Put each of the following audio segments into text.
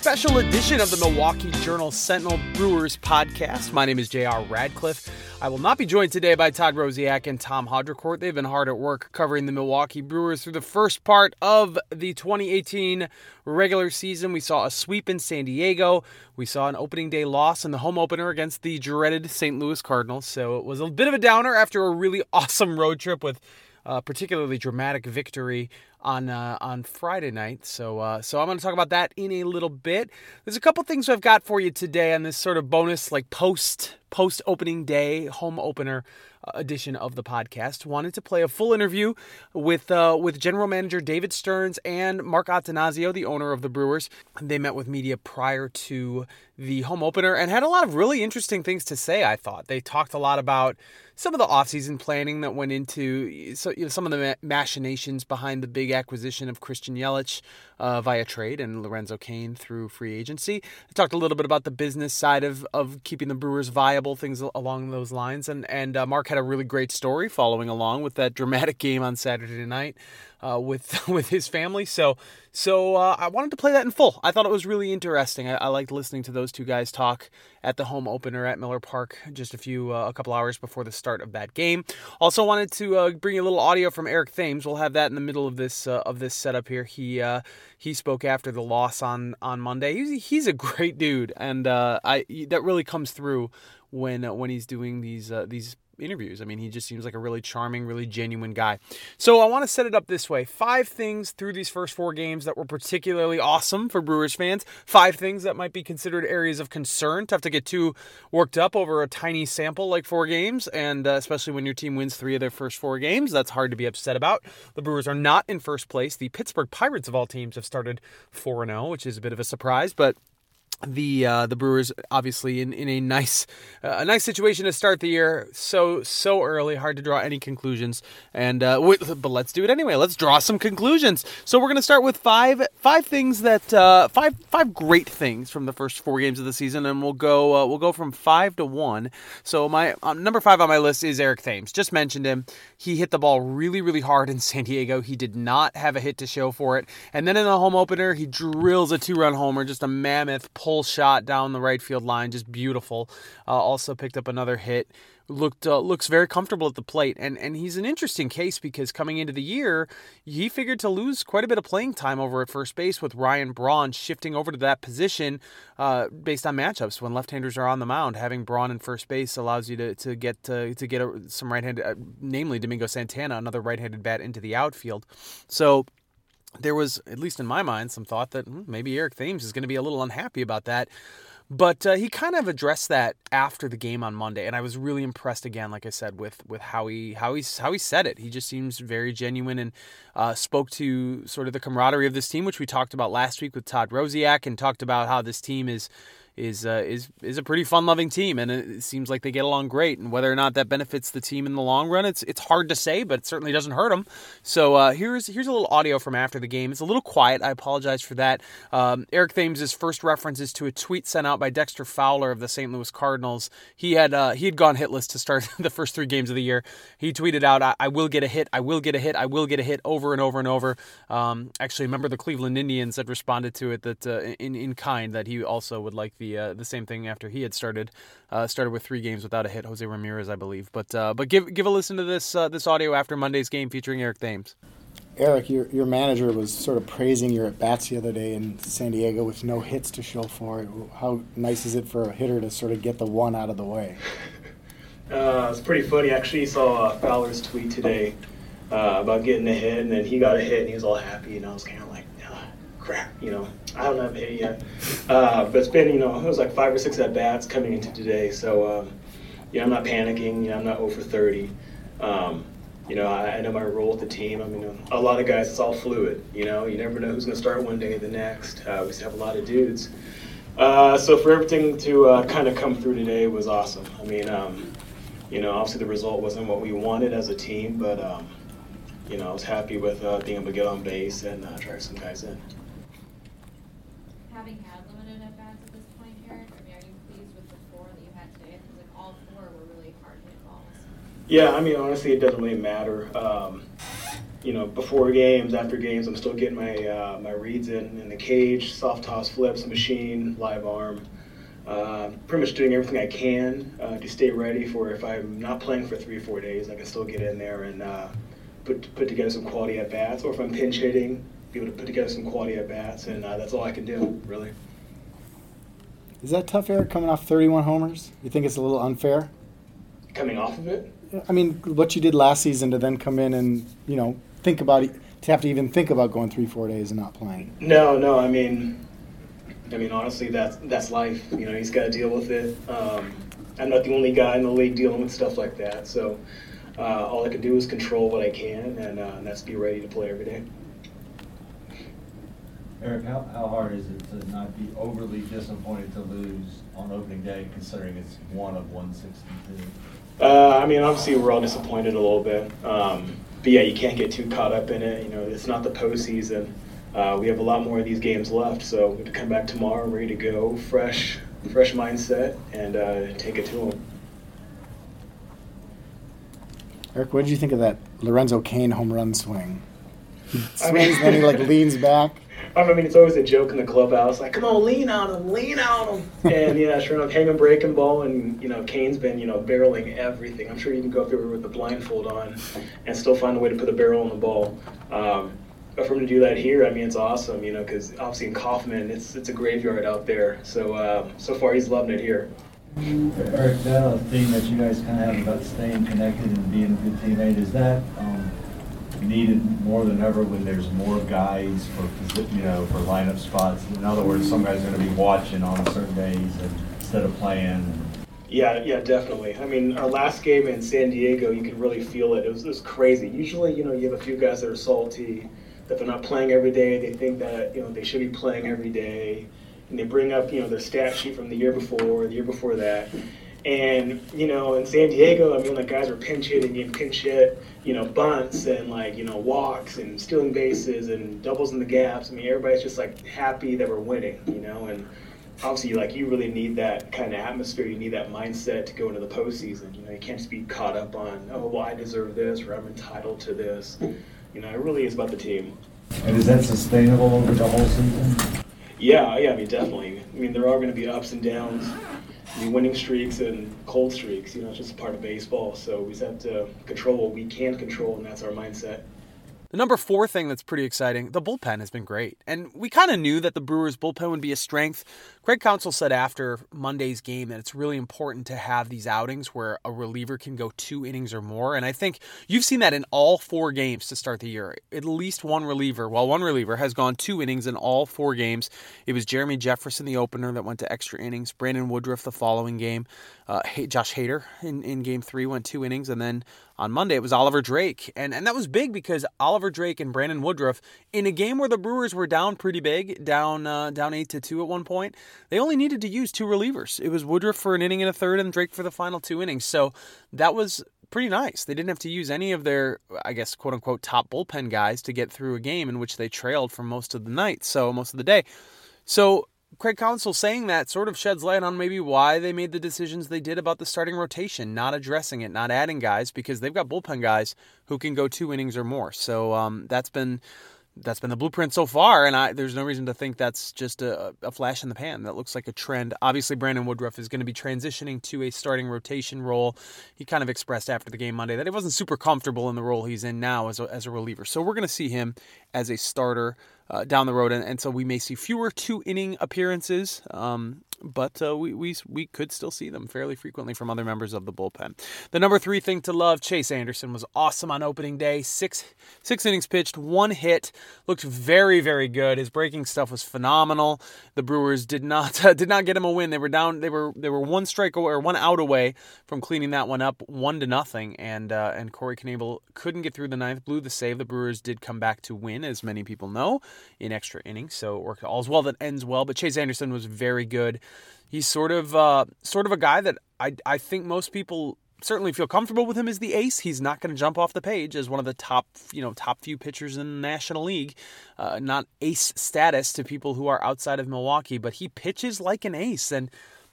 special edition of the Milwaukee Journal-Sentinel Brewers podcast. My name is J.R. Radcliffe. I will not be joined today by Todd Rosiak and Tom Haudricourt. They've been hard at work covering the Milwaukee Brewers through the first part of the 2018 regular season. We saw a sweep in San Diego. We saw an opening day loss in the home opener against the dreaded St. Louis Cardinals. So it was a bit of a downer after a really awesome road trip with particularly dramatic victory on Friday night. So I'm going to talk about that in a little bit. There's a couple things I've got for you today on this sort of bonus, like post opening day home opener edition of the podcast. Wanted to play a full interview with general manager David Stearns and Mark Attanasio, the owner of the Brewers. They met with media prior to the home opener and had a lot of really interesting things to say, I thought. They talked a lot about some of the offseason planning that went into some of the machinations behind the big acquisition of Christian Yelich via trade and Lorenzo Cain through free agency. They talked a little bit about the business side of keeping the Brewers viable, things along those lines. And Mark had a really great story following along with that dramatic game on Saturday night with his family. So I wanted to play that in full. I thought it was really interesting. I liked listening to those two guys talk at the home opener at Miller Park just a couple hours before the start of that game. Also wanted to bring you a little audio from Eric Thames. We'll have that in the middle of this setup here. He spoke after the loss on Monday. He's a great dude, and that really comes through when he's doing these interviews. I mean, he just seems like a really charming, really genuine guy. So I want to set it up this way. 5 things through these first 4 games that were particularly awesome for Brewers fans. 5 things that might be considered areas of concern. Tough to get too worked up over a tiny sample like 4 games, and especially when your team wins 3 of their first 4 games. That's hard to be upset about. The Brewers are not in first place. The Pittsburgh Pirates of all teams have started 4-0, which is a bit of a surprise, but the Brewers obviously in a nice situation to start the year. So early, hard to draw any conclusions. But let's do it anyway. Let's draw some conclusions. So we're going to start with five things that five great things from the first 4 games of the season, and we'll go from 5 to 1. So my number 5 on my list is Eric Thames. Just mentioned him. He hit the ball really, really hard in San Diego. He did not have a hit to show for it. And then in the home opener, he drills a 2-run homer, just a mammoth pull shot down the right field line, just beautiful. Also picked up another hit. Looks very comfortable at the plate, and he's an interesting case because coming into the year, he figured to lose quite a bit of playing time over at first base with Ryan Braun shifting over to that position based on matchups. When left-handers are on the mound, having Braun in first base allows you to get some right-handed, namely Domingo Santana, another right-handed bat into the outfield. So there was, at least in my mind, some thought that maybe Eric Thames is going to be a little unhappy about that. But he kind of addressed that after the game on Monday, and I was really impressed again, like I said, with how he said it. He just seems very genuine and spoke to sort of the camaraderie of this team, which we talked about last week with Todd Rosiak, and talked about how this team is a pretty fun-loving team, and it seems like they get along great. And whether or not that benefits the team in the long run, it's hard to say, but it certainly doesn't hurt them. So here's a little audio from after the game. It's a little quiet. I apologize for that. Eric Thames' first reference is to a tweet sent out by Dexter Fowler of the St. Louis Cardinals. He had gone hitless to start the first 3 games of the year. He tweeted out, "I will get a hit. I will get a hit. I will get a hit," over and over and over. Actually, remember the Cleveland Indians had responded to it that in kind, that he also would like the same thing after he had started with 3 games without a hit. Jose Ramirez, I believe. But give a listen to this audio after Monday's game featuring Eric Thames. Eric, your manager was sort of praising your at-bats the other day in San Diego with no hits to show for it. How nice is it for a hitter to sort of get the one out of the way? It's pretty funny. Actually, you saw Fowler's tweet today about getting a hit, and then he got a hit, and he was all happy, and I was kind of like, crap, I don't have a hit yet. But it's been, it was like 5 or 6 at-bats coming into today, so, I'm not panicking, I'm not 0 for 30. I know my role with the team. I mean, a lot of guys, it's all fluid, you never know who's going to start one day or the next. We used to have a lot of dudes. So for everything to kind of come through today was awesome. I mean, obviously the result wasn't what we wanted as a team, but, I was happy with being able to get on base and try some guys in. Having had limited at-bats at this point, Eric, are you pleased with the 4 that you had today? Because all 4 were really hard hit balls. Yeah, I mean, honestly, it doesn't really matter. before games, after games, I'm still getting my reads in the cage, soft toss flips, machine, live arm. Pretty much doing everything I can to stay ready for if I'm not playing for 3 or 4 days, I can still get in there and put together some quality at bats. Or if I'm pinch hitting, be able to put together some quality at bats, and that's all I can do, really. Is that tough, Eric, coming off 31 homers? You think it's a little unfair? Coming off of it? I mean, what you did last season to then come in and, think about it, to have to even think about going 3-4 days and not playing. No. I mean, honestly, that's life. He's got to deal with it. I'm not the only guy in the league dealing with stuff like that. So all I can do is control what I can, and that's be ready to play every day. Eric, how hard is it to not be overly disappointed to lose on opening day, considering it's 1 of 162? Obviously we're all disappointed a little bit. But yeah, you can't get too caught up in it. It's not the postseason. We have a lot more of these games left, so we have to come back tomorrow ready to go, fresh mindset, and take it to them. Eric, what did you think of that Lorenzo Cain home run swing? He swings, then he leans back. It's always a joke in the clubhouse, like, come on, lean on him. And yeah, sure enough, hanging breaking ball, and Cain's been barreling everything. I'm sure you can go through with the blindfold on and still find a way to put a barrel on the ball. But for him to do that here, it's awesome, because obviously in Kaufman, it's a graveyard out there. So so far he's loving it here. Eric, that theme that you guys kind of have about staying connected and being a good teammate, is that needed more than ever when there's more guys for lineup spots? In other words, some guys are going to be watching on certain days instead of playing. Yeah, definitely. Our last game in San Diego, you could really feel it. It was crazy. Usually, you have a few guys that are salty that they're not playing every day. They think that they should be playing every day, and they bring up their stat sheet from the year before that. And, in San Diego, guys were pinch hitting and pinch hit, bunts and, walks and stealing bases and doubles in the gaps. Everybody's just, happy that we're winning, and obviously, you really need that kind of atmosphere. You need that mindset to go into the postseason. You can't just be caught up on, I deserve this or I'm entitled to this. It really is about the team. And is that sustainable over the whole season? Yeah, definitely. There are going to be ups and downs. Winning streaks and cold streaks, it's just a part of baseball. So we just have to control what we can control, and that's our mindset. The number 4 thing that's pretty exciting, the bullpen has been great. And we kind of knew that the Brewers' bullpen would be a strength. Craig Counsell said after Monday's game that it's really important to have these outings where a reliever can go 2 innings or more. And I think you've seen that in all 4 games to start the year. At least one reliever has gone 2 innings in all 4 games. It was Jeremy Jefferson, the opener, that went to extra innings. Brandon Woodruff the following game. Josh Hader in Game 3 went 2 innings. And then on Monday, it was Oliver Drake. And that was big because Oliver Drake and Brandon Woodruff, in a game where the Brewers were down pretty big, down 8-2 at one point, they only needed to use 2 relievers. It was Woodruff for an inning and a third and Drake for the final 2 innings. So that was pretty nice. They didn't have to use any of their, I guess, quote-unquote, top bullpen guys to get through a game in which they trailed for most of the day. So Craig Counsell saying that sort of sheds light on maybe why they made the decisions they did about the starting rotation, not addressing it, not adding guys, because they've got bullpen guys who can go 2 innings or more. So that's been the blueprint so far, and there's no reason to think that's just a flash in the pan. That looks like a trend. Obviously, Brandon Woodruff is going to be transitioning to a starting rotation role. He kind of expressed after the game Monday that he wasn't super comfortable in the role he's in now as a reliever. So we're going to see him as a starter down the road, and so we may see fewer 2-inning appearances, but we could still see them fairly frequently from other members of the bullpen. The number 3 thing to love, Chase Anderson was awesome on opening day. 6 innings pitched, 1 hit, looked very, very good. His breaking stuff was phenomenal. The Brewers did not get him a win. They were down. They were 1 strike away or 1 out away from cleaning that one up, 1-0, and Corey Knebel couldn't get through the 9th, blew the save. The Brewers did come back to win, as many people know, in extra innings, so it worked all's well that ends well. But Chase Anderson was very good. He's sort of a guy that I think most people certainly feel comfortable with him as the ace. He's not going to jump off the page as one of the top few pitchers in the National League. Not ace status to people who are outside of Milwaukee, but he pitches like an ace. And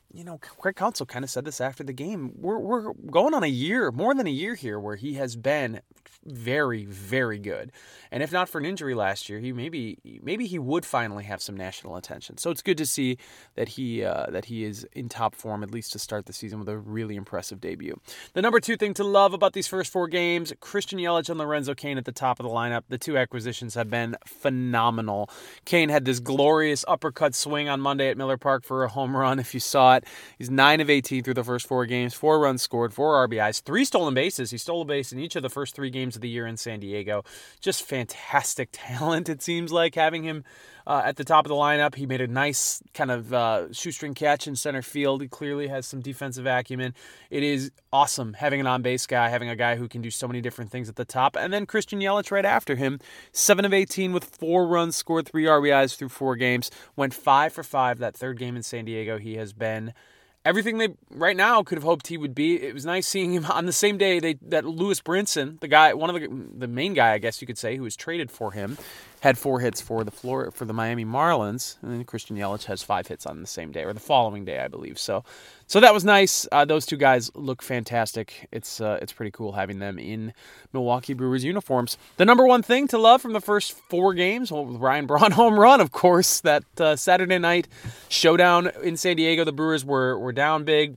Craig Counsell kind of said this after the game. We're going on a year, more than a year here, where he has been very, very good. And if not for an injury last year, maybe he would finally have some national attention. So it's good to see that he is in top form, at least to start the season, with a really impressive debut. The number 2 thing to love about these first 4 games, Christian Yelich and Lorenzo Cain at the top of the lineup. The 2 acquisitions have been phenomenal. Cain had this glorious uppercut swing on Monday at Miller Park for a home run, if you saw it. He's 9 of 18 through the first 4 games, 4 runs scored, 4 RBIs, 3 stolen bases. He stole a base in each of the first 3 games of the year in San Diego. Just fantastic talent, it seems like, having him at the top of the lineup. He made a nice kind of shoestring catch in center field. He clearly has some defensive acumen. It is awesome having an on-base guy, having a guy who can do so many different things at the top. And then Christian Yelich right after him, 7 of 18 with 4 runs scored, 3 RBIs through 4 games. Went 5 for 5 that 3rd game in San Diego. He has been everything they right now could have hoped he would be. It was nice seeing him on the same day that Lewis Brinson, the guy, one of the main guy, I guess you could say, who was traded for him, had 4 hits for the Miami Marlins, and then Christian Yelich has 5 hits on the same day, or the following day, I believe. So that was nice. Those 2 guys look fantastic. It's pretty cool having them in Milwaukee Brewers uniforms. The number 1 thing to love from the first 4 games, well, with Ryan Braun home run, of course, that Saturday night showdown in San Diego. The Brewers were down big.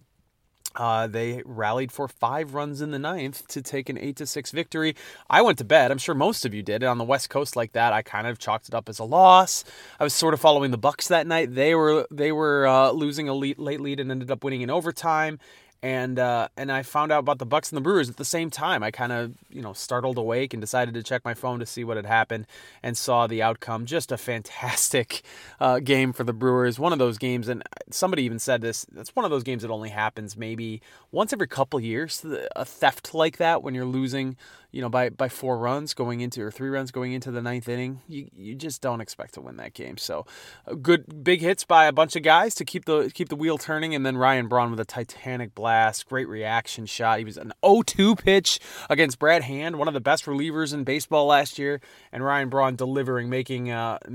They rallied for 5 runs in the 9th to take an 8-6 victory. I went to bed. I'm sure most of you did. And on the West Coast like that, I kind of chalked it up as a loss. I was sort of following the Bucks that night. They were losing a late lead and ended up winning in overtime. And I found out about the Bucks and the Brewers at the same time. I kind of, startled awake and decided to check my phone to see what had happened and saw the outcome. Just a fantastic game for the Brewers. One of those games, and somebody even said this, that's one of those games that only happens maybe once every couple years. A theft like that when you're losing, by 4 runs going into, or 3 runs going into the 9th inning, you just don't expect to win that game. So good big hits by a bunch of guys to keep the wheel turning, and then Ryan Braun with a titanic blast, great reaction shot. He was an 0-2 pitch against Brad Hand, one of the best relievers in baseball last year, and Ryan Braun delivering, making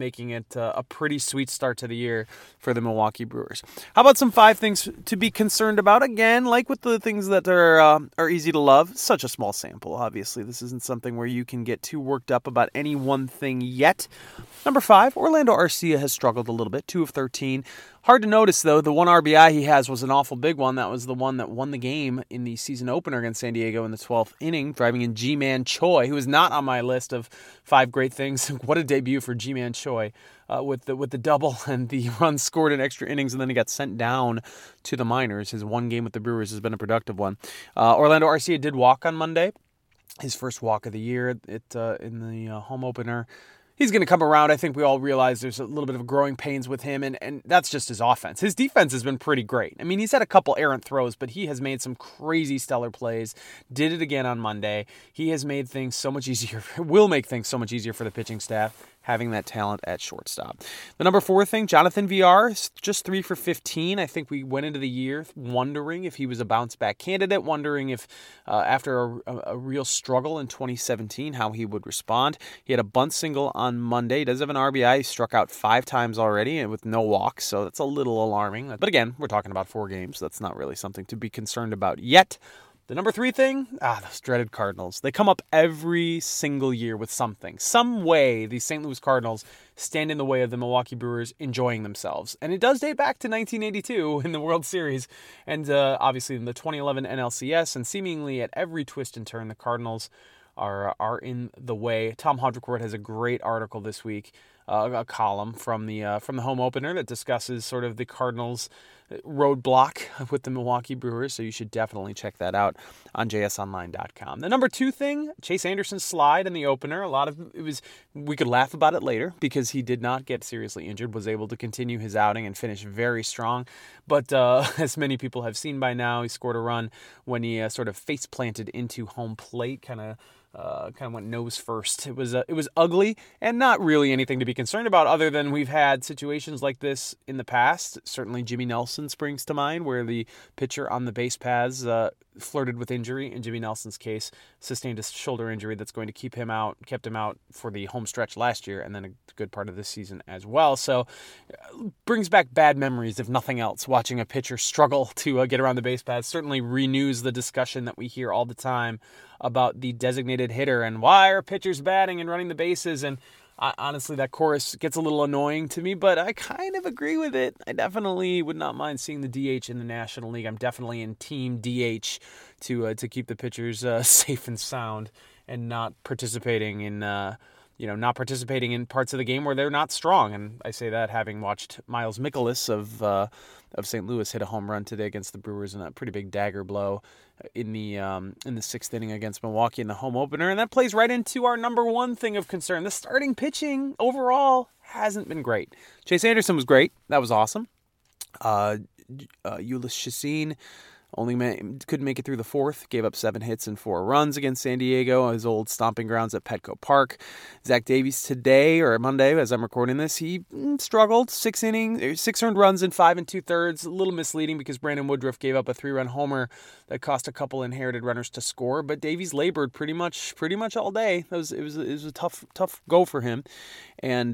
it a pretty sweet start to the year for the Milwaukee Brewers. How about some 5 things to be concerned about? Again, like with the things that are easy to love, such a small sample, obviously. This isn't something where you can get too worked up about any one thing yet. Number 5, Orlando Arcia has struggled a little bit, 2 of 13. Hard to notice, though, the 1 RBI he has was an awful big one. That was the one that won the game in the season opener against San Diego in the 12th inning, driving in Ji-Man Choi, who is not on my list of 5 great things. What a debut for Ji-Man Choi with the double and the runs scored in extra innings, and then he got sent down to the minors. His 1 game with the Brewers has been a productive one. Orlando Arcia did walk on Monday. His first walk of the year in the home opener. He's going to come around. I think we all realize there's a little bit of growing pains with him, and that's just his offense. His defense has been pretty great. I mean, he's had a couple errant throws, but he has made some crazy stellar plays. Did it again on Monday. He has made things so much easier, will make things so much easier for the pitching staff, having that talent at shortstop. The number 4 thing, Jonathan Villar, just 3 for 15. I think we went into the year wondering if he was a bounce-back candidate, wondering if after a real struggle in 2017, how he would respond. He had a bunt single on Monday. He does have an RBI. He struck out 5 times already with no walks, so that's a little alarming. But again, we're talking about 4 games. That's not really something to be concerned about yet. The number 3 thing, those dreaded Cardinals. They come up every single year with something. Some way these St. Louis Cardinals stand in the way of the Milwaukee Brewers enjoying themselves. And it does date back to 1982 in the World Series and obviously in the 2011 NLCS. And seemingly at every twist and turn, the Cardinals are in the way. Tom Haudricourt has a great article this week, a column from the home opener that discusses sort of the Cardinals' roadblock with the Milwaukee Brewers, so you should definitely check that out on jsonline.com. The number 2 thing, Chase Anderson's slide in the opener. We could laugh about it later because he did not get seriously injured, was able to continue his outing and finish very strong. But as many people have seen by now, he scored a run when he sort of face planted into home plate, kind of went nose first. It was ugly and not really anything to be concerned about, other than we've had situations like this in the past. Certainly Jimmy Nelson springs to mind, where the pitcher on the base paths flirted with injury. In Jimmy Nelson's case, sustained a shoulder injury that's going to kept him out for the home stretch last year and then a good part of this season as well. So brings back bad memories, if nothing else, watching a pitcher struggle to get around the base paths. Certainly renews the discussion that we hear all the time about the designated hitter and why are pitchers batting and running the bases. And honestly, that chorus gets a little annoying to me, but I kind of agree with it. I definitely would not mind seeing the DH in the National League. I'm definitely in team DH to keep the pitchers safe and sound and not participating in parts of the game where they're not strong. And I say that having watched Miles Mikolas of St. Louis hit a home run today against the Brewers in a pretty big dagger blow in the sixth inning against Milwaukee in the home opener. And that plays right into our number one thing of concern. The starting pitching overall hasn't been great. Chase Anderson was great. That was awesome. Ulyss Chacin couldn't make it through the fourth, gave up 7 hits and 4 runs against San Diego, his old stomping grounds at Petco Park. Zach Davies today, or Monday, as I'm recording this, he struggled. 6 earned runs in 5 2/3. A little misleading because Brandon Woodruff gave up a 3-run homer that cost a couple inherited runners to score. But Davies labored pretty much all day. It was a tough go for him, and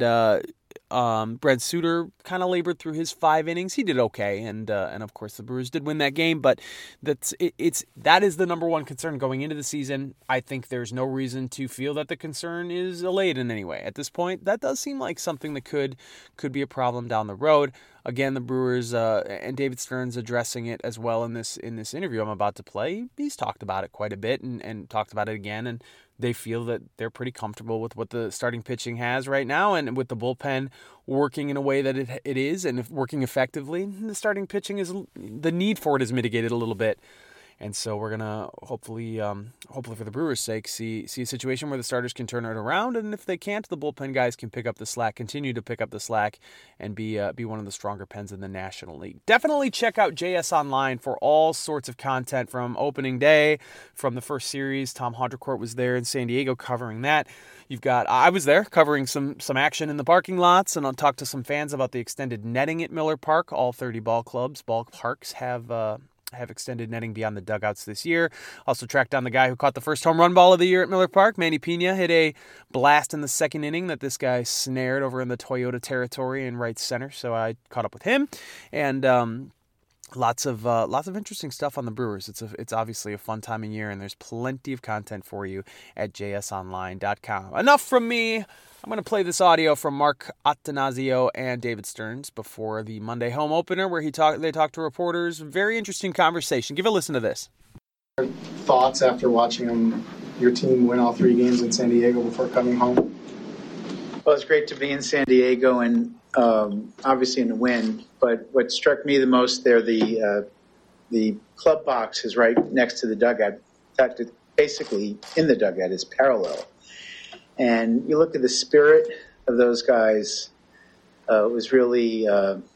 Brent Suter kind of labored through his 5 innings. He did okay, and of course the Brewers did win that game. But that is the number one concern going into the season. I think there's no reason to feel that the concern is allayed in any way at this point. That does seem like something that could be a problem down the road. Again, the Brewers and David Stearns addressing it as well in this interview I'm about to play. He's talked about it quite a bit and talked about it again, and they feel that they're pretty comfortable with what the starting pitching has right now, and with the bullpen working in a way that it is and working effectively, the starting pitching the need for it is mitigated a little bit. And so we're gonna hopefully for the Brewers' sake, see a situation where the starters can turn it around, and if they can't, the bullpen guys can continue to pick up the slack, and be one of the stronger pens in the National League. Definitely check out JS Online for all sorts of content from opening day, from the first series. Tom Haudricourt was there in San Diego covering that. I was there covering some action in the parking lots, and I'll talk to some fans about the extended netting at Miller Park. All 30 ballparks have extended netting beyond the dugouts this year. Also tracked down the guy who caught the first home run ball of the year at Miller Park. Manny Pena hit a blast in the second inning that this guy snared over in the Toyota territory in right center. So I caught up with him, and lots of interesting stuff on the Brewers. It's obviously a fun time of year, and there's plenty of content for you at jsonline.com. Enough from me. I'm going to play this audio from Mark Attanasio and David Stearns before the Monday home opener, where they talked to reporters. Very interesting conversation. Give a listen to this. Thoughts after watching your team win all 3 games in San Diego before coming home? Well, it's great to be in San Diego and obviously in the win. But what struck me the most there, the club box is right next to the dugout. In fact, it's basically in the dugout. It's parallel. And you look at the spirit of those guys. It was really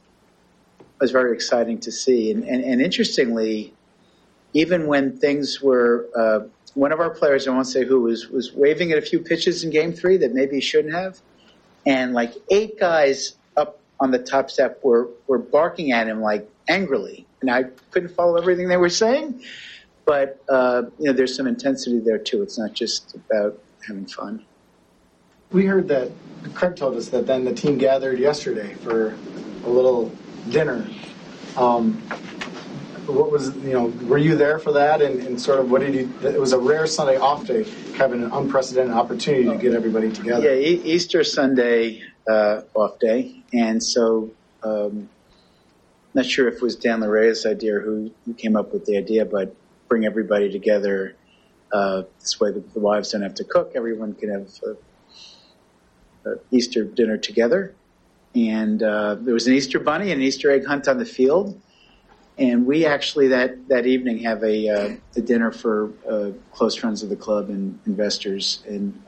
was very exciting to see. And interestingly, even when things were one of our players, I won't say who, was waving at a few pitches in Game 3 that maybe he shouldn't have. And like 8 guys up on the top step were barking at him like angrily. And I couldn't follow everything they were saying. But, there's some intensity there, too. It's not just about having fun. We heard that Craig told us that then the team gathered yesterday for a little dinner. What was, were you there for that? And sort of it was a rare Sunday off day, having an unprecedented opportunity to get everybody together. Yeah, Easter Sunday off day. And so, not sure if it was Dan Larrea's idea or who came up with the idea, but bring everybody together. This way the wives don't have to cook. Everyone can have Easter dinner together, and there was an Easter bunny and an Easter egg hunt on the field, and we actually that evening have a dinner for close friends of the club and investors, and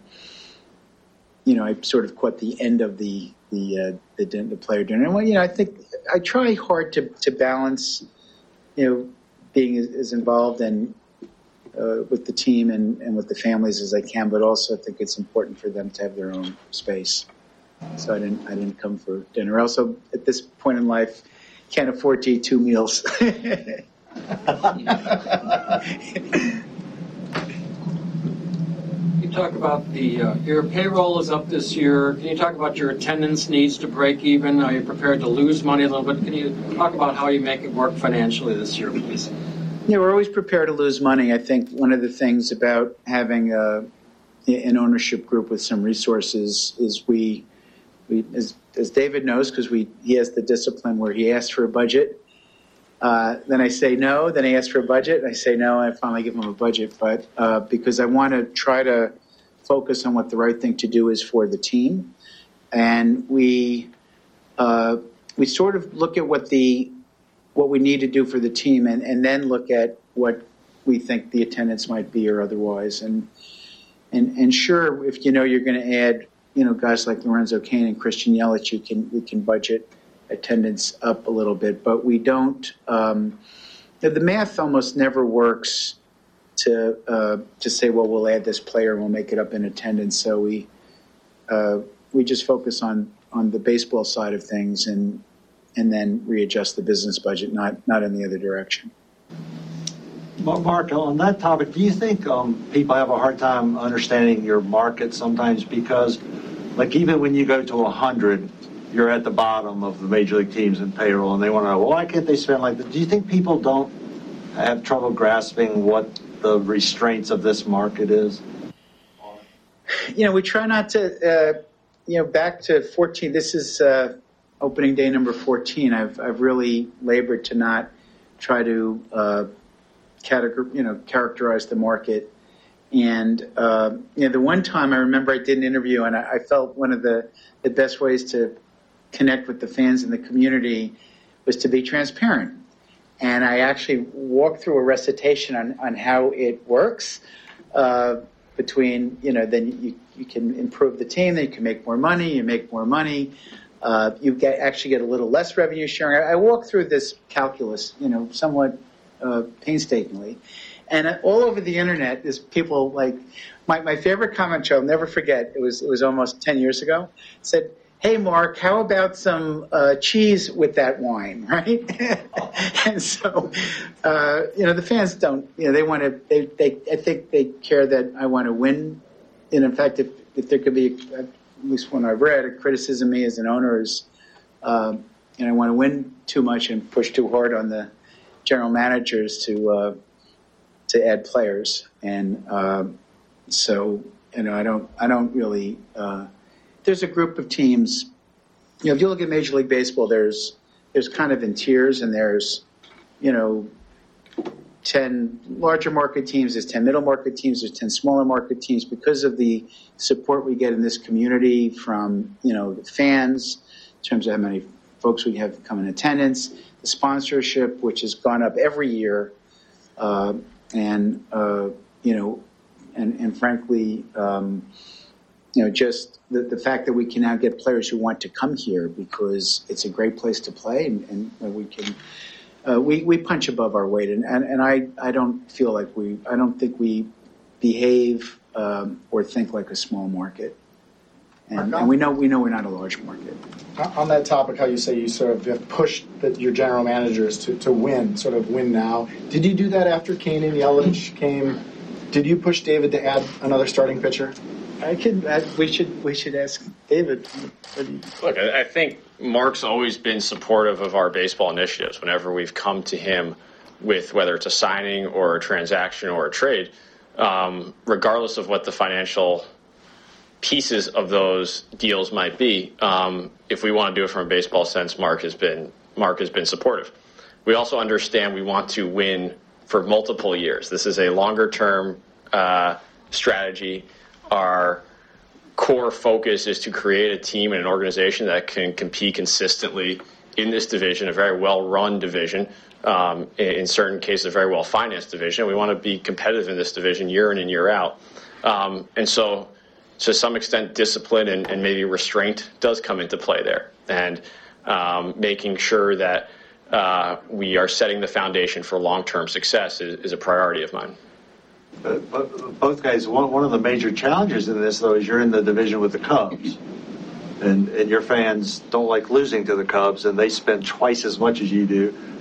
I sort of caught the end of the player dinner, and I think I try hard to balance, being as involved and with the team and with the families as I can, but also I think it's important for them to have their own space. So I didn't come for dinner. Also, at this point in life, can't afford to eat 2 meals. You talk about your payroll is up this year. Can you talk about your attendance needs to break even? Are you prepared to lose money a little bit? Can you talk about how you make it work financially this year, please? Yeah, we're always prepared to lose money. I think one of the things about having an ownership group with some resources is we as David knows, because he has the discipline where he asks for a budget. Then I say no. Then he asks for a budget. I say no. I finally give him a budget, but because I want to try to focus on what the right thing to do is for the team, and we sort of look at what we need to do for the team, and then look at what we think the attendance might be or otherwise. And sure, if you're going to add guys like Lorenzo Cain and Christian Yelich, we can budget attendance up a little bit, but we don't. The math almost never works to say, well, we'll add this player and we'll make it up in attendance. So we just focus on the baseball side of things and then readjust the business budget, not in the other direction. Mark, on that topic, do you think people have a hard time understanding your market sometimes? Because, like, even when you go to 100, you're at the bottom of the major league teams in payroll, and they want to know, well, why can't they spend like that? Do you think people don't have trouble grasping what the restraints of this market is? We try not to, back to 14. This is opening day number 14. I've really labored to not try to characterize the market. And the one time I remember I did an interview, and I felt one of the best ways to connect with the fans in the community was to be transparent. And I actually walked through a recitation on how it works between, then you can improve the team, then you can make more money, you make more money, you actually get a little less revenue sharing. I walked through this calculus, somewhat painstakingly. And all over the internet is people like, my favorite comment, I'll never forget, it was almost 10 years ago, said, "Hey, Mark, how about some cheese with that wine?" Right? And so, the fans don't. They want to. I think they care that I want to win. And in fact, if there could be, at least one I've read, a criticism of me as an owner is, I want to win too much and push too hard on the general managers to add players. And so, I don't really. There's a group of teams. If you look at Major League Baseball, there's kind of in tiers, and there's 10 larger market teams, there's 10 middle market teams, there's 10 smaller market teams, because of the support we get in this community from the fans in terms of how many folks we have come in attendance, the sponsorship, which has gone up every year, and frankly. Just the fact that we can now get players who want to come here because it's a great place to play, and we can we punch above our weight, and I don't feel like I don't think we behave or think like a small market, and we know we're not a large market. On that topic, how you say you sort of have pushed your general managers to win, sort of win now. Did you do that after Cain and Yelich came? Did you push David to add another starting pitcher? We should ask David. Look, I think Mark's always been supportive of our baseball initiatives. Whenever we've come to him with whether it's a signing or a transaction or a trade, regardless of what the financial pieces of those deals might be, if we want to do it from a baseball sense, Mark has been supportive. We also understand we want to win for multiple years. This is a longer term strategy. Our core focus is to create a team and an organization that can compete consistently in this division, a very well-run division, in certain cases, a very well-financed division. We want to be competitive in this division year in and year out. And so, to some extent, discipline and maybe restraint does come into play there. And making sure that we are setting the foundation for long-term success is a priority of mine. But both guys, one of the major challenges in this, though, is you're in the division with the Cubs. And your fans don't like losing to the Cubs, and they spend twice as much as you do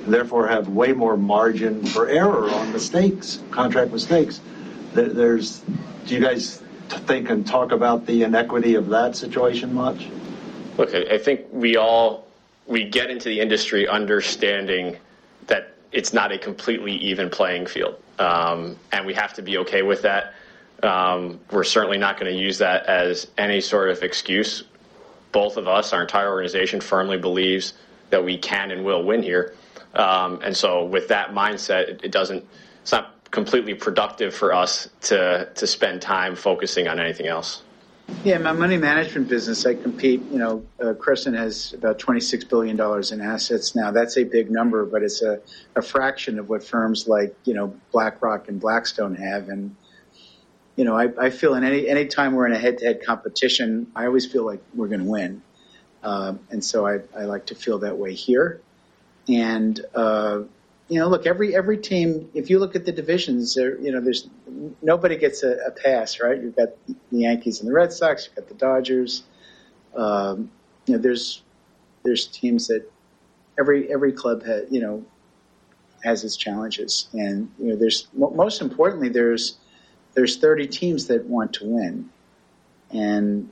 and therefore have way more margin for error on mistakes, contract mistakes. Do you guys think and talk about the inequity of that situation much? Look, I think we get into the industry understanding that it's not a completely even playing field, and we have to be okay with that. We're certainly not going to use that as any sort of excuse. Both of us, our entire organization, firmly believes that we can and will win here. And so with that mindset, it's not completely productive for us to spend time focusing on anything else. Yeah, my money management business, I compete, Crescent has about $26 billion in assets now. That's a big number, but it's a fraction of what firms like, BlackRock and Blackstone have. And, I feel any time we're in a head-to-head competition, I always feel like we're going to win. And so I like to feel that way here. And, look, every team, if you look at the divisions, there's nobody gets a pass, right? You've got the Yankees and the Red Sox, you've got the Dodgers. There's teams that every club has its challenges. And, there's most importantly, there's 30 teams that want to win. And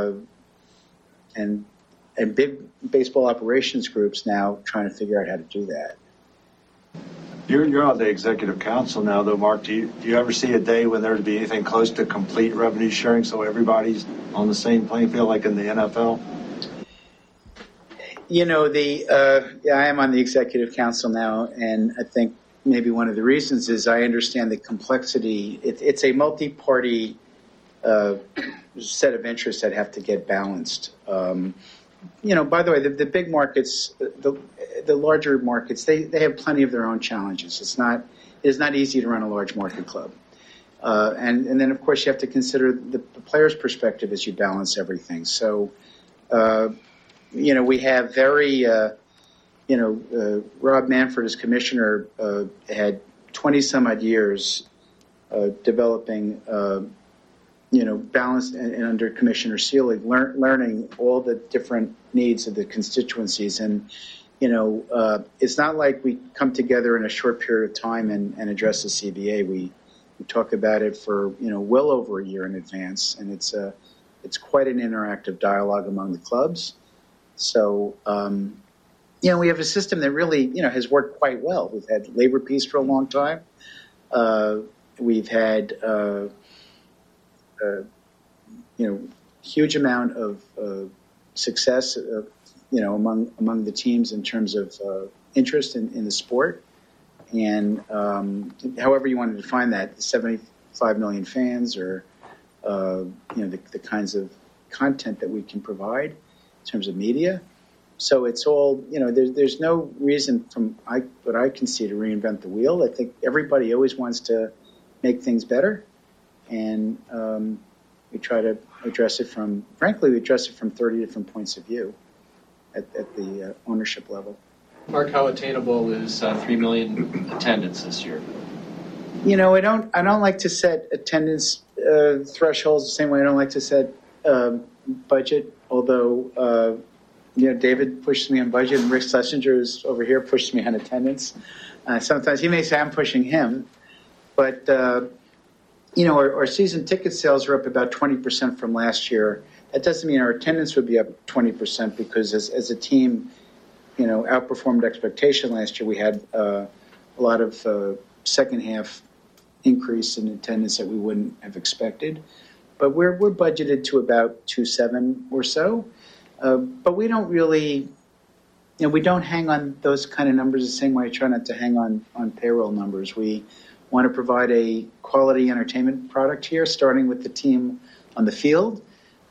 big baseball operations groups now trying to figure out how to do that. You're on the executive council now, though, Mark. Do you ever see a day when there would be anything close to complete revenue sharing so everybody's on the same playing field like in the NFL? I am on the executive council now, and I think maybe one of the reasons is I understand the complexity. It's a multi-party set of interests that have to get balanced. By the way, the big markets, the larger markets, they have plenty of their own challenges. It is not easy to run a large market club. And then, of course, you have to consider the player's perspective as you balance everything. So, we have Rob Manfred as commissioner had 20-some-odd years developing balanced and under Commissioner Seelig, learning all the different needs of the constituencies. And, it's not like we come together in a short period of time and address the CBA. We talk about it for, well over a year in advance. And it's quite an interactive dialogue among the clubs. So, we have a system that really, has worked quite well. We've had labor peace for a long time. We've had, huge amount of success, among the teams in terms of interest in the sport. And however you want to define that, 75 million fans or, the kinds of content that we can provide in terms of media. So it's all, there's no reason from what I can see to reinvent the wheel. I think everybody always wants to make things better. And we try to address it from 30 different points of view at the ownership level. Mark, how attainable is 3 million attendance this year? I don't like to set attendance thresholds the same way I don't like to set budget, although David pushes me on budget and Rick Schlesinger is over here pushes me on attendance. Sometimes he may say I'm pushing him, but our season ticket sales are up about 20% from last year. That doesn't mean our attendance would be up 20% because as a team, outperformed expectation last year. We had a lot of second half increase in attendance that we wouldn't have expected. But we're budgeted to about 2.7 or so. But we don't really, we don't hang on those kind of numbers the same way I try not to hang on payroll numbers. We want to provide a quality entertainment product here, starting with the team on the field.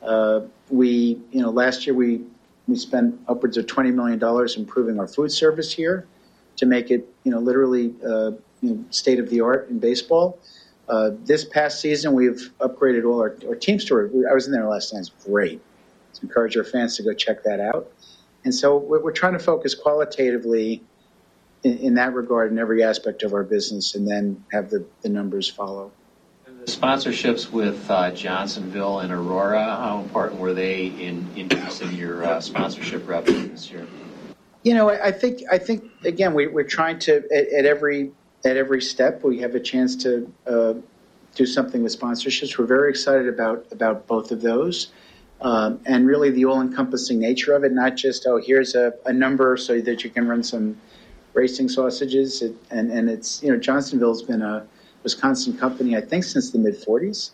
Last year we spent upwards of $20 million improving our food service here to make it, literally state of the art in baseball. This past season, we've upgraded all our team store. I was in there last night. It's great. To encourage our fans to go check that out. And so we're trying to focus qualitatively in that regard in every aspect of our business and then have the numbers follow. The sponsorships with Johnsonville and Aurora, how important were they in increasing your sponsorship revenue this year? I think again we're trying to at every step we have a chance to do something with sponsorships. We're very excited about both of those, and really the all-encompassing nature of it. Not just here's a number so that you can run some racing sausages, and it's Johnsonville's been a Wisconsin company I think since the mid-40s,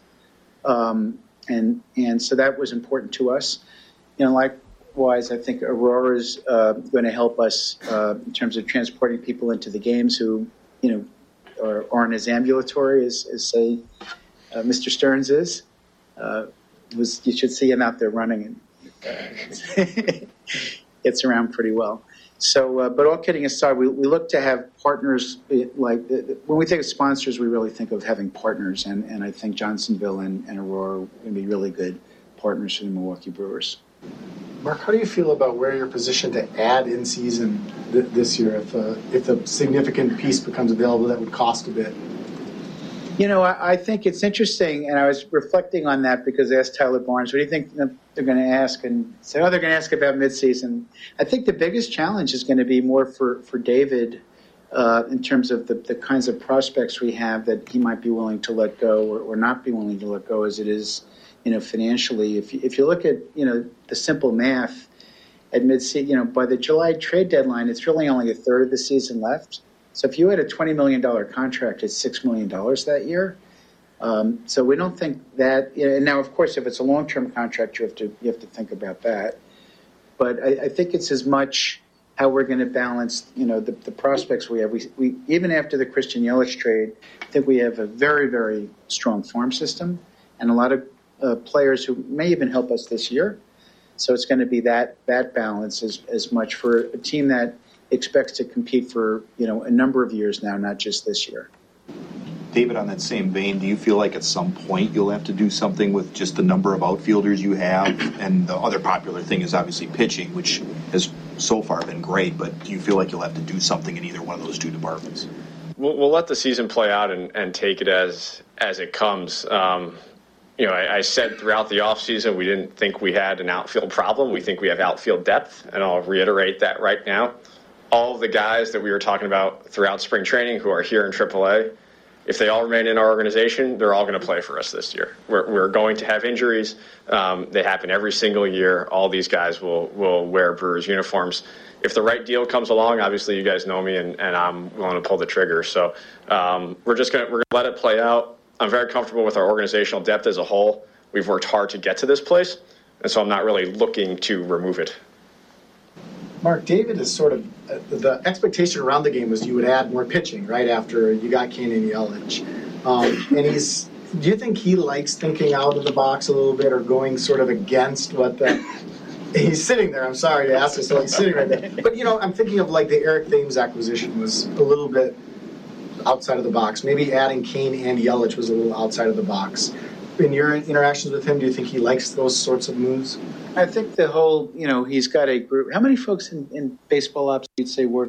and so that was important to us. Likewise, I think Aurora's going to help us in terms of transporting people into the games who, aren't as ambulatory as say, Mr. Stearns is. You should see him out there running and gets around pretty well. So, but all kidding aside, we look to have partners. When we think of sponsors, we really think of having partners, and I think Johnsonville and Aurora are going to be really good partners for the Milwaukee Brewers. Mark, how do you feel about where you're positioned to add in season this year if a significant piece becomes available that would cost a bit? I think it's interesting, and I was reflecting on that because I asked Tyler Barnes, what do you think they're going to ask? And say, they're going to ask about midseason. I think the biggest challenge is going to be more for David in terms of the kinds of prospects we have that he might be willing to let go or not be willing to let go as it is, financially. If you look at, the simple math at midseason, by the July trade deadline, it's really only a third of the season left. So if you had a $20 million contract, it's $6 million that year. So we don't think that. And now, of course, if it's a long-term contract, you have to think about that. But I think it's as much how we're going to balance, the prospects we have. We even after the Christian Yelich trade, I think we have a very, very strong farm system and a lot of players who may even help us this year. So it's going to be that balance as much for a team that expects to compete for a number of years now, not just this year. David, on that same vein, do you feel like at some point you'll have to do something with just the number of outfielders you have? And the other popular thing is obviously pitching, which has so far been great, but do you feel like you'll have to do something in either one of those two departments? We'll let the season play out and take it as it comes. I said throughout the offseason we didn't think we had an outfield problem. We think we have outfield depth, and I'll reiterate that right now. All of the guys that we were talking about throughout spring training who are here in AAA, if they all remain in our organization, they're all going to play for us this year. We're going to have injuries. They happen every single year. All these guys will wear Brewers uniforms. If the right deal comes along, obviously you guys know me, and I'm willing to pull the trigger. So we're going to let it play out. I'm very comfortable with our organizational depth as a whole. We've worked hard to get to this place, and so I'm not really looking to remove it. Mark, David is sort of the expectation around the game was you would add more pitching right after you got Kane and Yelich. And do you think he likes thinking out of the box a little bit or going sort of against what he's sitting there. I'm sorry to ask this, so he's sitting right there. But, I'm thinking of like the Eric Thames acquisition was a little bit outside of the box. Maybe adding Kane and Yelich was a little outside of the box. In your interactions with him, do you think he likes those sorts of moves? I think the whole, he's got a group. How many folks in baseball ops you'd say work,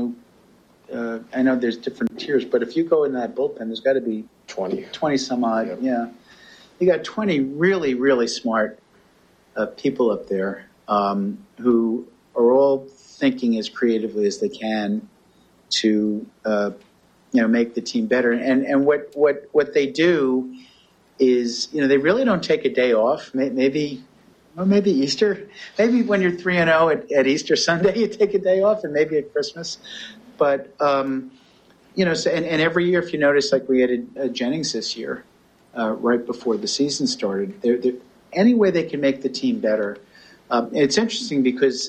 I know there's different tiers, but if you go in that bullpen, there's got to be 20 some odd. Yep. Yeah. You got 20 really, really smart people up there who are all thinking as creatively as they can to, make the team better. And what they do is, they really don't take a day off. Maybe Easter. Maybe when you're 3-0 at Easter Sunday, you take a day off, and maybe at Christmas. But so and every year, if you notice, like we added Jennings this year, right before the season started. They're any way they can make the team better. It's interesting because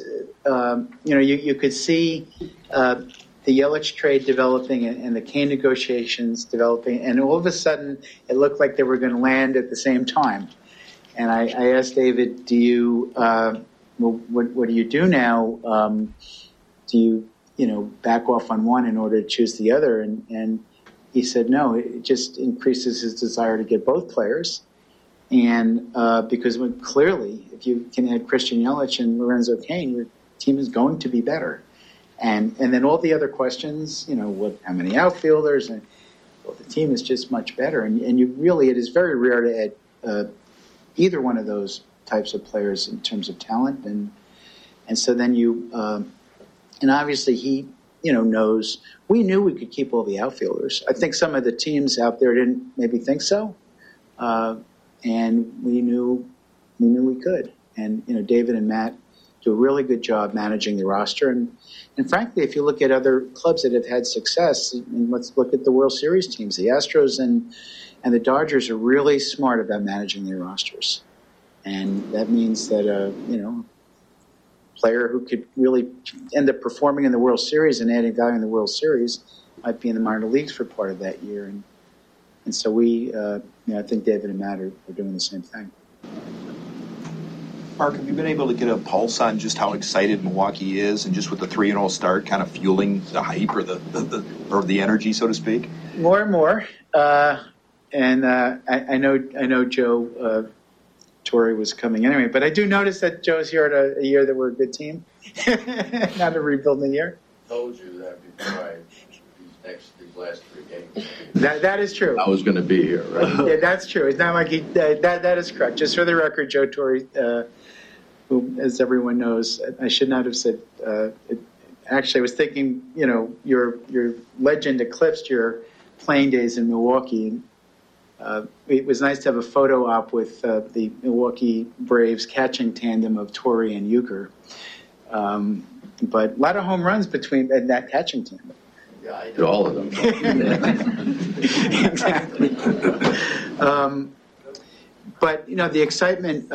you could see the Yelich trade developing and the Kane negotiations developing, and all of a sudden it looked like they were going to land at the same time. And I asked David, "Do you what do you do now? Do you back off on one in order to choose the other?" And he said, "No, it just increases his desire to get both players." And because clearly, if you can add Christian Yelich and Lorenzo Cain, your team is going to be better. And then all the other questions, how many outfielders, and the team is just much better. And it is very rare to add either one of those types of players in terms of talent. And so then you And obviously he, knows. We knew we could keep all the outfielders. I think some of the teams out there didn't maybe think so. And we knew we could. And, David and Matt do a really good job managing the roster. And frankly, if you look at other clubs that have had success, and let's look at the World Series teams, the Astros and the Dodgers are really smart about managing their rosters. And that means that, player who could really end up performing in the World Series and adding value in the World Series might be in the minor leagues for part of that year. And so we, I think David and Matt are doing the same thing. Mark, have you been able to get a pulse on just how excited Milwaukee is, and just with the 3-0 start, kind of fueling the hype or the energy, so to speak? More and more, and I know Joe Torre was coming anyway, but I do notice that Joe's here at a year that we're a good team, not a rebuilding year. Told you that before these last 3 games. That is true. I was going to be here, right? Yeah, that's true. It's not like that is correct. Just for the record, Joe Torre, who, as everyone knows, I should not have said. Actually, I was thinking, your legend eclipsed your playing days in Milwaukee. It was nice to have a photo op with the Milwaukee Braves catching tandem of Torre and Euchre. But a lot of home runs between that catching tandem. Yeah, I did all of them. Exactly. But the excitement.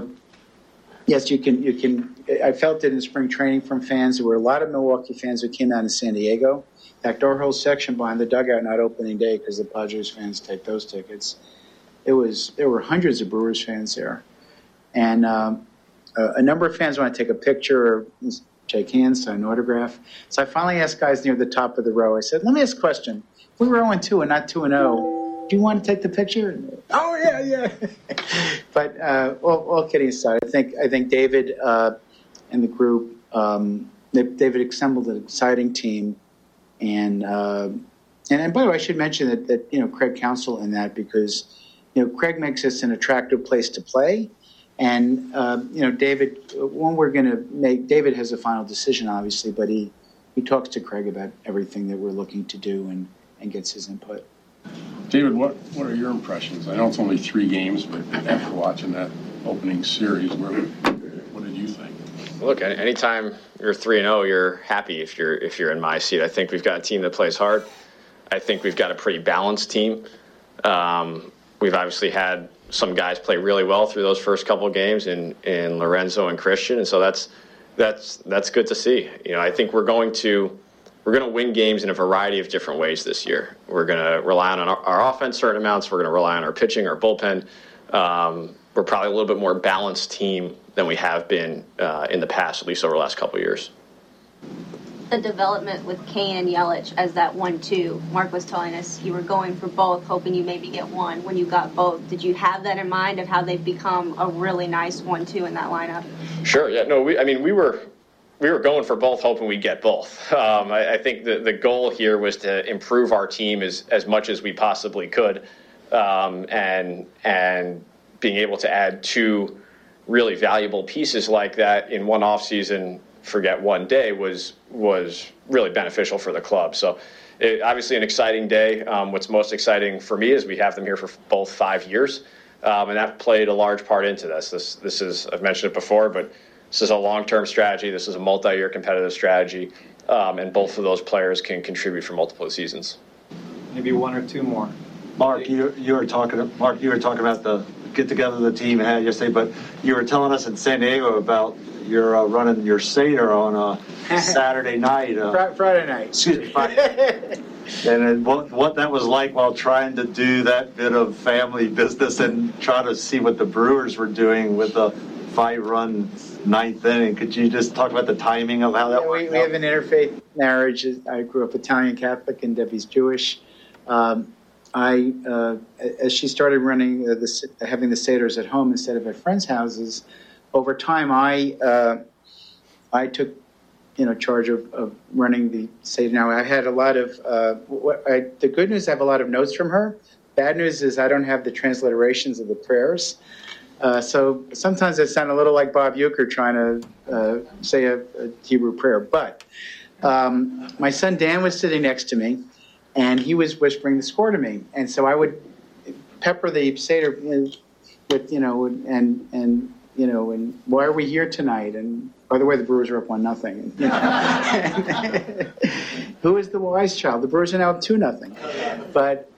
Yes, you can. I felt it in spring training from fans. There were a lot of Milwaukee fans who came out in San Diego. In fact, our whole section behind the dugout, not opening day because the Padres fans take those tickets. There were hundreds of Brewers fans there, and a number of fans want to take a picture or shake hands, sign an autograph. So I finally asked guys near the top of the row. I said, "Let me ask a question. If we were 0-2 and not 2-0, do you want to take the picture?" Oh yeah. But all kidding aside, I think David and the group, David assembled an exciting team, and by the way, I should mention that Craig counsel in that because Craig makes this an attractive place to play, and David, when we're going to make, David has a final decision obviously, but he talks to Craig about everything that we're looking to do and gets his input. David, what are your impressions? I know it's only 3 games, but after watching that opening series, what did you think? Look, anytime you're 3-0, you're happy if you're in my seat. I think we've got a team that plays hard. I think we've got a pretty balanced team. We've obviously had some guys play really well through those first couple of games in Lorenzo and Christian, and so that's good to see. I think we're going to win games in a variety of different ways this year. We're going to rely on our offense certain amounts. We're going to rely on our pitching, our bullpen. We're probably a little bit more balanced team than we have been in the past, at least over the last couple of years. The development with Kane and Yelich as that 1-2. Mark was telling us you were going for both, hoping you maybe get one. When you got both, did you have that in mind of how they've become a really nice 1-2 in that lineup? Sure. Yeah. No. We were going for both, hoping we'd get both. I think the goal here was to improve our team as much as we possibly could, and being able to add 2 really valuable pieces like that in one offseason, forget one day, was really beneficial for the club. So obviously an exciting day. What's most exciting for me is we have them here for both 5 years, and that played a large part into this. This is, I've mentioned it before, but this is a long-term strategy. This is a multi-year competitive strategy, and both of those players can contribute for multiple seasons. Maybe 1 or 2 more. Mark, you were talking about the get-together the team had yesterday, but you were telling us in San Diego about you're running your Seder on a Saturday night. Friday night. Excuse me. And what that was like while trying to do that bit of family business and try to see what the Brewers were doing with the 5-run 9th inning. Could you just talk about the timing of how that worked? We have an interfaith marriage. I grew up Italian Catholic and Debbie's Jewish. As she started running having the Seders at home instead of at friends' houses, over time I took charge of running the Seder. Now I had a lot of the good news. I have a lot of notes from her. Bad news is I don't have the transliterations of the prayers. So sometimes I sound a little like Bob Uecker trying to say a Hebrew prayer. But my son Dan was sitting next to me, and he was whispering the score to me. And so I would pepper the Seder with, and why are we here tonight? And by the way, the Brewers are up 1-0. Who is the wise child? The Brewers are now up 2-0. But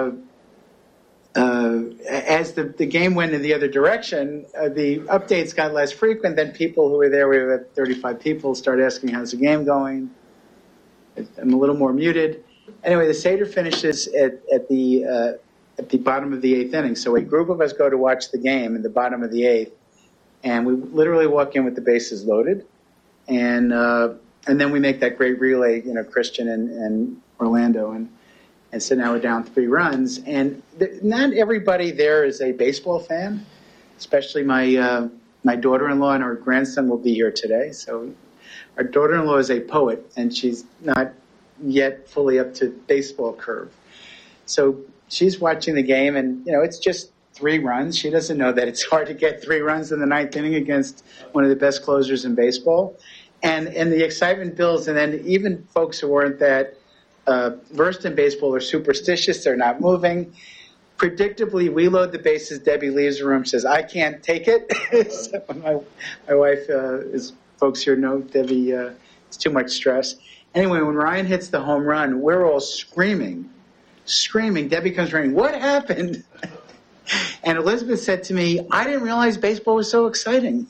as the game went in the other direction, the updates got less frequent. Then people who were there, we had 35 people, started asking, how's the game going? I'm a little more muted. Anyway, the Seder finishes at the bottom of the 8th inning. So a group of us go to watch the game in the bottom of the 8th, and we literally walk in with the bases loaded. And then we make that great relay, Christian and Orlando. And so now we're down 3 runs. And not everybody there is a baseball fan, especially my daughter-in-law and our grandson will be here today. So our daughter-in-law is a poet, and she's not yet fully up to baseball curve. So she's watching the game, and, it's just 3 runs. She doesn't know that it's hard to get 3 runs in the 9th inning against one of the best closers in baseball. And the excitement builds, and then even folks who weren't that versed in baseball are superstitious. They're not moving. Predictably, we load the bases. Debbie leaves the room, says, I can't take it. So my wife, as folks here know, Debbie, it's too much stress. Anyway, when Ryan hits the home run, we're all screaming. Debbie comes running, what happened? And Elizabeth said to me, I didn't realize baseball was so exciting.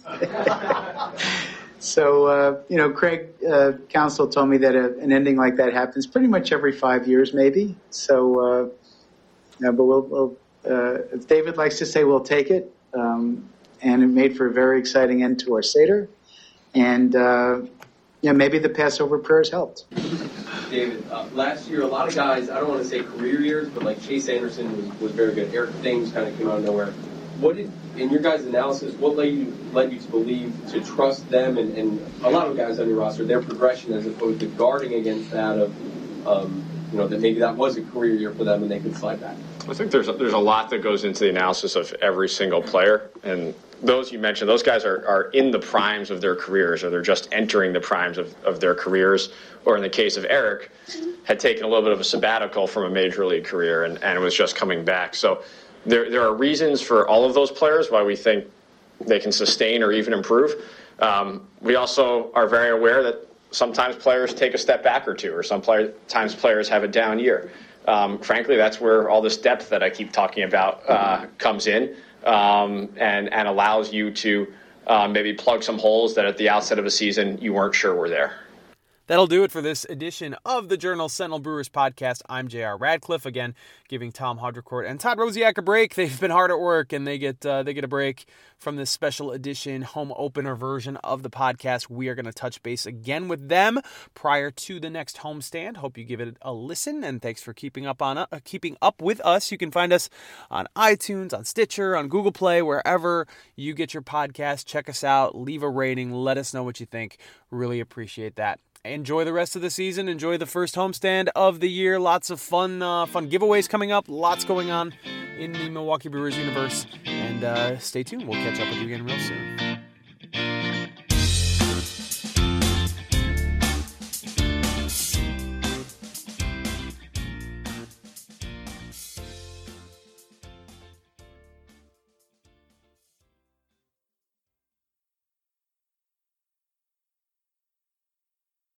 So, Craig Counsell told me that an ending like that happens pretty much every 5 years, maybe. So, but we'll if David likes to say, we'll take it. And it made for a very exciting end to our Seder. And, maybe the Passover prayers helped. David, last year, a lot of guys, I don't want to say career years, but like Chase Anderson was very good. Eric Thames kind of came out of nowhere. What did, in your guys' analysis, what led you to believe, to trust them and a lot of guys on your roster, their progression as opposed to guarding against that of, that maybe that was a career year for them and they could slide back? I think there's a lot that goes into the analysis of every single player, and those you mentioned, those guys are in the primes of their careers, or they're just entering the primes of their careers, or in the case of Eric, had taken a little bit of a sabbatical from a major league career and was just coming back. So there are reasons for all of those players why we think they can sustain or even improve. We also are very aware that sometimes players take a step back or two, or sometimes players have a down year. Frankly, that's where all this depth that I keep talking about comes in, and allows you to maybe plug some holes that at the outset of a season you weren't sure were there. That'll do it for this edition of the Journal-Sentinel Brewers podcast. I'm J.R. Radcliffe, again, giving Tom Haudricourt and Todd Rosiak a break. They've been hard at work, and they get a break from this special edition home opener version of the podcast. We are going to touch base again with them prior to the next homestand. Hope you give it a listen, and thanks for keeping up with us. You can find us on iTunes, on Stitcher, on Google Play, wherever you get your podcast. Check us out. Leave a rating. Let us know what you think. Really appreciate that. Enjoy the rest of the season. Enjoy the first homestand of the year. Lots of fun giveaways coming up. Lots going on in the Milwaukee Brewers universe. And stay tuned. We'll catch up with you again real soon.